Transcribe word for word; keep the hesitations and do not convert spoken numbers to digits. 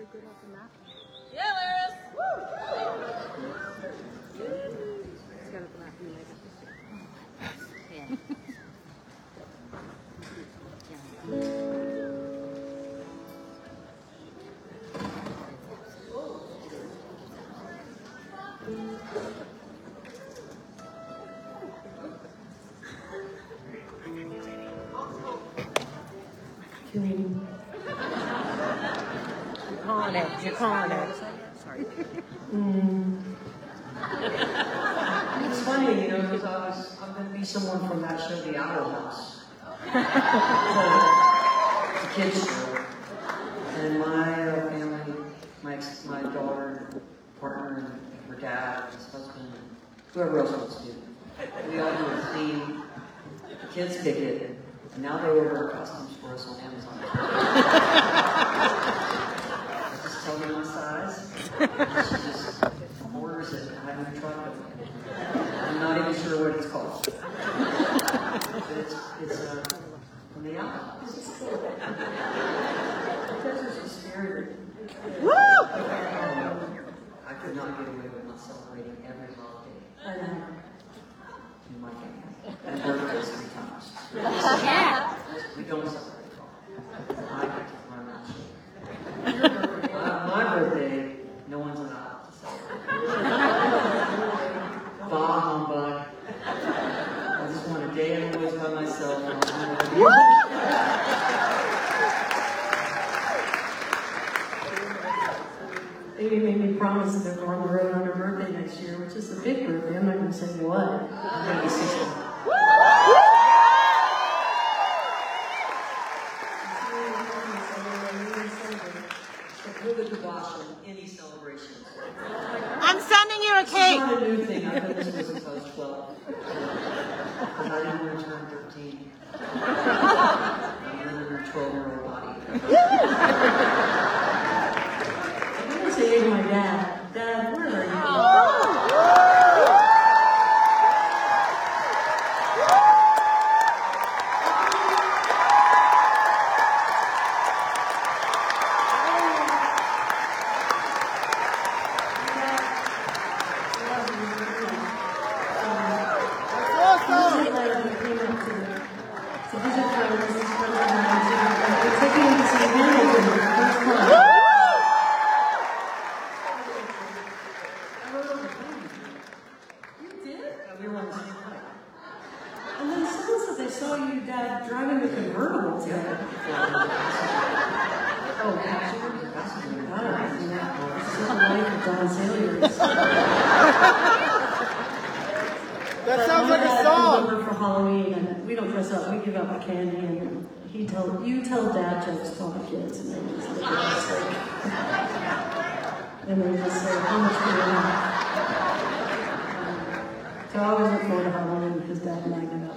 really good at the map. Yeah, Laris! Woo! It's got a black and white. Yeah. You're calling it. You're calling it. Sorry. Mm. It's funny, you know, because I was, I'm going to be someone from that show, The Owl House. It's a kid's show. And my uh, family, my, my daughter, partner, and her dad, his husband, whoever else wants to, we all do a theme. The kids pick it, and now they order costumes for us on Amazon. Tell me my size. She just orders it. I haven't tried it. I'm not even sure what it's called. But it's it's uh, from the Owl. Because it's just scary. Woo! Um, I could not get away with not celebrating every holiday in my family. And birthdays three times. Yeah. We don't celebrate all. I get to learn that shit. My birthday, no one's allowed to celebrate. Bah humbug. I just want a day in the woods by myself. Amy made me promise that we're on the road on her birthday next year, which is a big birthday. I'm not going to say what. I'm going to be sixty. Any celebrations. I'm sending you a It's cake. not a new thing. I've done this since I was twelve. Because I didn't want to turn thirteen. I'm living in a twelve-year-old body. I'm going to say to my dad, Dad, where are you? And then someone said they saw you, Dad, driving the convertible today. Oh, passenger? Passenger. God, I mean, that is the life of Don Salyers. That sounds like a song. For Halloween, and we don't dress up. We give out the candy, and he tell you tell dad jokes to all the kids, and they just look at us like, and they just say, how much do you want? So I always look forward to Halloween because Dad and I get out.